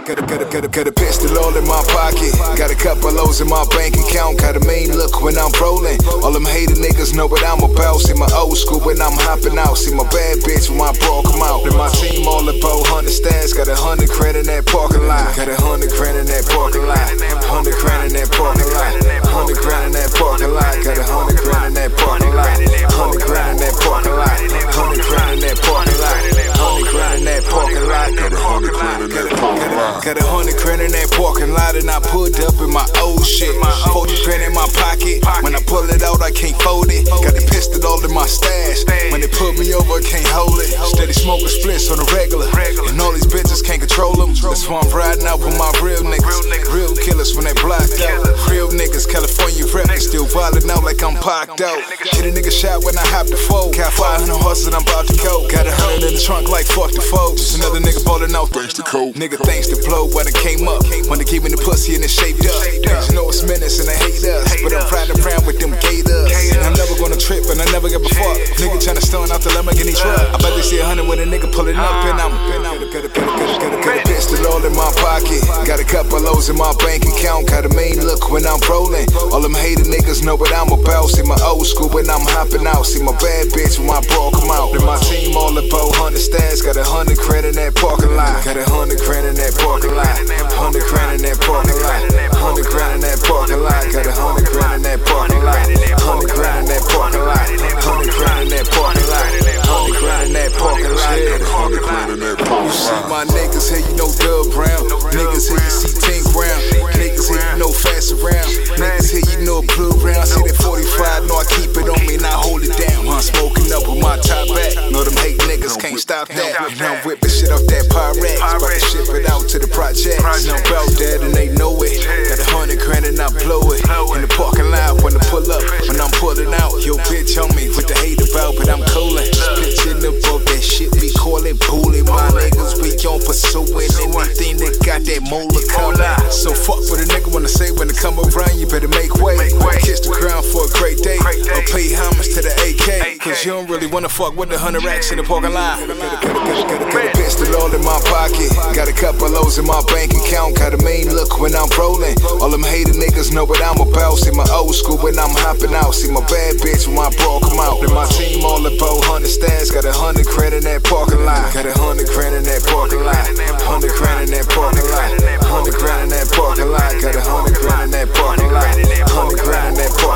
Got a pistol all in my pocket. Got a couple O's in my bank account. Got a mean look when I'm rolling. All them hated niggas know what I'm about. See my old school when I'm hopping out. See my bad bitch when my bra come out. And my team all about 100 stats. Got 100 grand in that parking lot. Got 100 grand in that parking lot. 100 grand in that parking lot. 100 grand in that parking lot. Got 100 grand in that parking lot. 100 grand in that parking lot. 100 grand in that parking lot. 100 grand in that parking lot. Got 100 grand in that parking lot. Got 100 grand in that parking lot, and I pulled up in my old shit. 40 grand in my pocket. When I pull it out, I can't fold it. Got the pistol all in my stash. When they put me over, I can't hold it. Steady smoking splits on the regular, and all these bitches can't control them. That's why I'm riding out with my real niggas. Real killers when they blocked out. Real niggas, California reppin', still wildin' out like I'm parked out. Hit a nigga shot when I hop the fold. Got 500 horses and I'm about to go. Got 100 in the trunk like fuck the fold. Just another nigga ballin' out thanks to coke. Nigga thanks to blow when it came up. When they gave me the pussy and it shaped up. You know it's menace and they hate us, but I'm riding around with them gators. And I'm never gonna trip and I never give a fuck. Nigga tryna stun out the Lamborghini truck. I bet they see 100 with a nigga pullin' up and I'm got a pistol all in my pocket. Got a couple O's in my bank account. Got a mean look when I'm rolling. All them hated niggas know what I'm about. See my old school when I'm hopping out. See my bad bitch when my bra come out. And my team all about 100 stats. Got 100 grand in that parking lot. Got 100 grand in that parking lot. 100 grand in that parking lot. 100 grand in that parking lot. Got 100 grand in that parking lot. 100 grand in that parking lot. 100 grand in that parking lot. 100 grand in that parking lot. 100 grand in that parking lot. You see my niggas here, you know Dub Brown. Niggas here, you see 10 Brown. Niggas here, you know Fast Around. Niggas here, you know Blue Brown. See that 45, know I keep it on me and I hold it down. I'm smoking up with my top back. Know them hate niggas can't stop that. And I'm whipping shit off that Pyrex. About to ship it out to the projects. And I'm about that and they know it. Got 100 grand and I blow it. In the parking lot when I pull up. When I'm pulling out, yo bitch on me with the hate about, but I'm coolin'. Bitch in the boat, that shit we callin' bully. My niggas, we on pursuing anything that got that molar color. So fuck what a nigga wanna say when they come around, you better make way. Kiss the ground for a great day, or pay homage to the AK. Cause you don't really wanna fuck with the 100 racks in the parking lot. Got a pistol all in my pocket. Got a couple O's in my bank account. Got a mean look when I'm rolling. All them hated niggas know what I'm about. See my old school when I'm hopping out. See my bad bitch when my bra come out. And my team all about 100 stats. Got 100 grand in that parking lot. Got 100 grand in that parking lot. 100 grand in that parking lot. 100 grand in that parking lot. Got 100 grand in that parking lot. 100 grand in that parking lot.